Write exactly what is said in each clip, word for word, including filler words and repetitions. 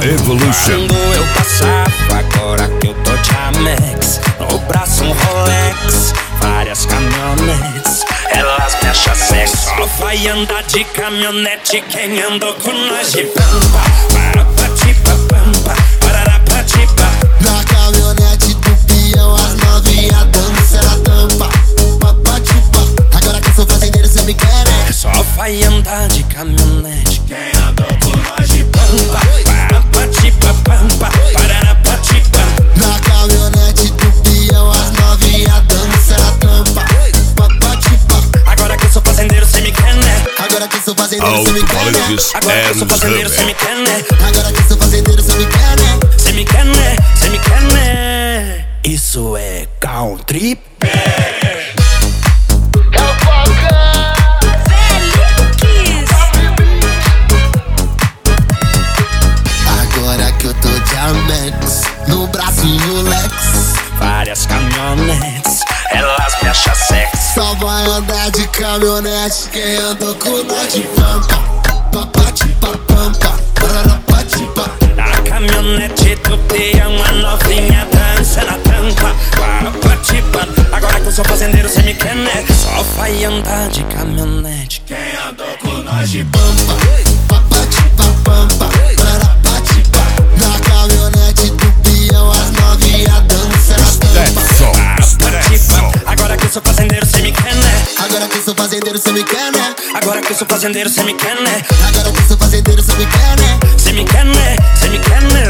Evolution. Quando eu passava, agora que eu tô de Amex, no braço um Rolex, várias caminhonetes, elas me acham sexy. Só vai andar de caminhonete quem andou com nós de pampa. Para patipa pampa, parará patipa. Na caminhonete do peão as novinha dança na tampa. Papatipa, agora que eu sou fazendeiro cê me quer, né? Só vai andar de caminhonete quem andou com nós de pampa. Para patipa pampa, parará patipa. Na caminhonete do peão as novinha dança na tampa. Papatipa, agora que eu sou fazendeiro cê me quer, né? agora que eu sou fazendeiro cê me quer, né? Agora que eu sou fazendeiro cê me quer, né? Agora que eu sou fazendeiro cê me quer, né? Cê me quer, né? Cê me quer, né? Isso é country. Agora que eu tô de Amex, no braço um Rolex, Várias caminhonetes, elas me acham sexy. só vai andar de caminhonete quem andou com nós de pampa. Papatipa pampa, pararapatipa. Na caminhonete do peão a novinha dança na tampa. Papatipa, agora que eu sou fazendeiro cê me quer, né? Só vai andar de caminhonete quem andou com nós de Pampa, papatipa pampa, pararapatipa. Na caminhonete do peão as novinha dança na tampa. Papatipa, agora que eu sou fazendeiro cê me quer, né? Agora que eu sou fazendeiro cê me quer, né? Agora que eu sou fazendeiro cê me quer, né? Agora que eu sou fazendeiro cê me quer, né? Cê me quer, né? Cê me quer, né?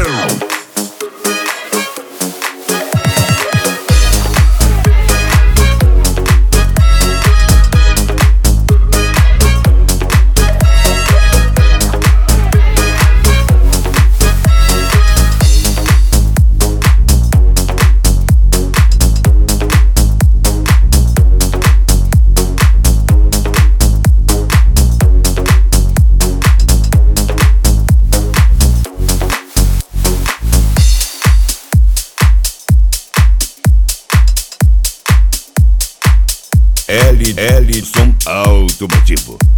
L, L, som automotivo.